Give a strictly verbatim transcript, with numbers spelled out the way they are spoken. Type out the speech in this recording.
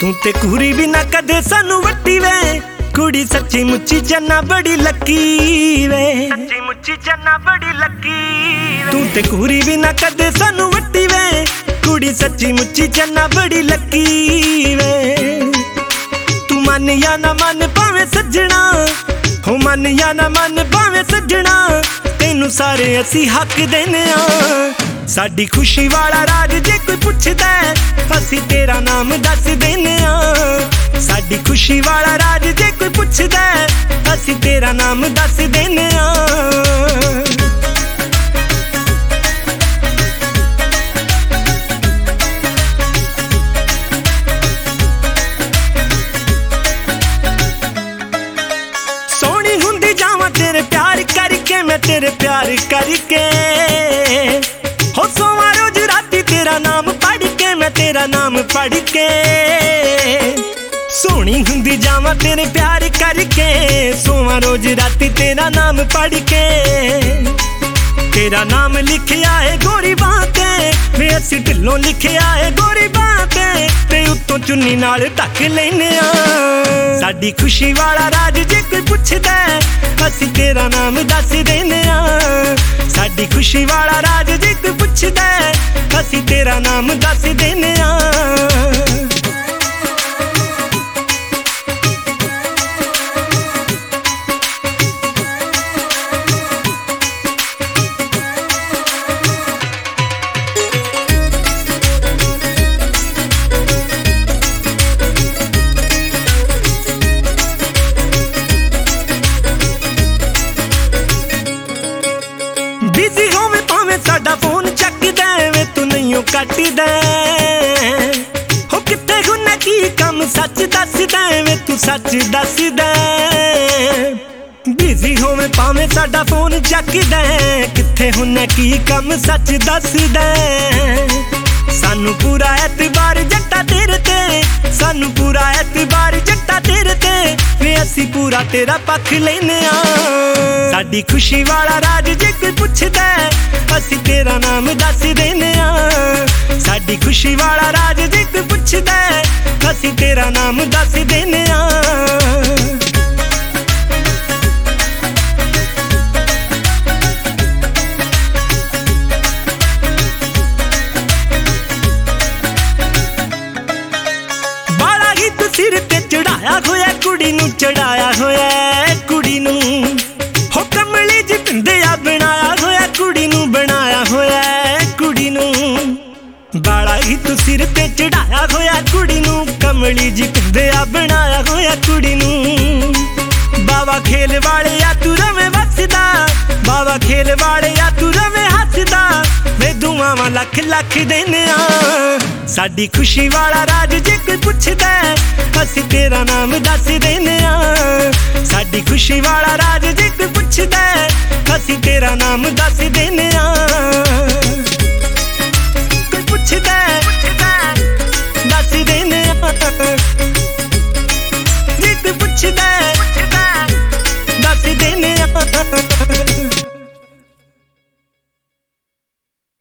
तू ते कूरी भी ना कदे सानू वट्टी वे, कुड़ी सच्ची मुच्ची चन्ना बड़ी लकी वे, सच्ची मुच्ची चन्ना बड़ी लकी। तू ते कूरी भी ना कदे सानू वट्टी वे, कुड़ी सच्ची मुच्ची चन्ना बड़ी लकी वे। तू मन या ना मन भावे सज्जणा, हो मन या ना मन भावे सज्जणा, तेनू सारे असी हक देने आ। साडी खुशी वाला राज जे कोई पुछदा असी तेरा नाम दस देने आ। साडी खुशी वाला राज जे कोई पुछदा असी तेरा नाम दस देने आ। सोहनी हुंदी जावां तेरे प्यार करके, मैं तेरे प्यार करके, हो सोवां रोज राती तेरा नाम पढ़ के, मैं तेरा नाम पढ़ के। सोहनी हुंदी जावां तेरे प्यार करके, सोवां रोज राती तेरा नाम पढ़ के। तेरा नाम लिखिया है गोरी बां ते, वे असी ढिल्लों लिखिया है गोरी बां ते, ते उत्तों चुन्नी नाल ढक लैने आ। साडी खुशी वाला राज जे कोई पुछदा असी तेरा नाम दस देने आ। साडी खुशी वाला राज जे कोई पुछदा असी तेरा नाम दस देने आ। बिजी होवे भावें साडा फोन चकदा वे, तू नहीं कटदा। हो कित्थे हुन्ना की कम सच दसदा वे, तू सच दसदा। बिजी होवे भावें साडा फोन चकदा, कित्थे हुन्ना की कम सच दसदा। सानू पूरा एतबार जट्टा तेरे ते, सानू पूरा एतबार जट्टा तेरे ते, वे असी पूरा तेरा पक्ष लेने आ। साडी खुशी वाला राज जे कोई पुछदा असी तेरा नाम दस देने आ। साडी खुशी वाला राज जे कोई पुछदा असी तेरा नाम दस देने आ। बाला ही तू सिर ते चढ़ाया होया, कुड़ी नू चढ़ाया होया, कुड़ी नू हो कमली जी पिंदिया बनाया होया, कुड़ी नू बनाया होया, कुड़ी नू। बाला ही तू सिर ते चढ़ाया होया, कुड़ी नू कमली जी पिंदिया बनाया होया, कुड़ी नू। बाबा खेल वाले या तू रवे वसदा, बाबा खेल वाले या तू रवे हसदा, वे दुआवां लख लख देने आ। साडी खुशी वाला राज जे कोई पुछदा असी तेरा नाम दस देने आ। साडी खुशी वाला राज जे कोई पुछदा असी तेरा नाम दस देने आ।